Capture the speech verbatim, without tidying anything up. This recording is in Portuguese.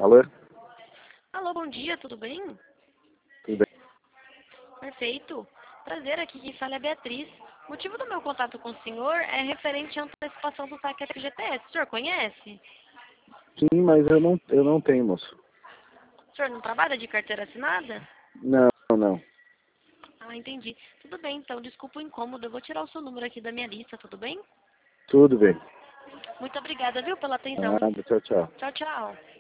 Alô? Alô, bom dia, tudo bem? Tudo bem? Perfeito. Prazer, aqui quem fala é a Beatriz. O motivo do meu contato com o senhor é referente à antecipação do saque F G T S. O senhor conhece? Sim, mas eu não, eu não tenho, moço. O senhor não trabalha de carteira assinada? Não, não. Ah, entendi. Tudo bem, então, desculpa o incômodo. Eu vou tirar o seu número aqui da minha lista, tudo bem? Tudo bem. Muito obrigada, viu, pela atenção. Nada, tchau, tchau. Tchau, tchau.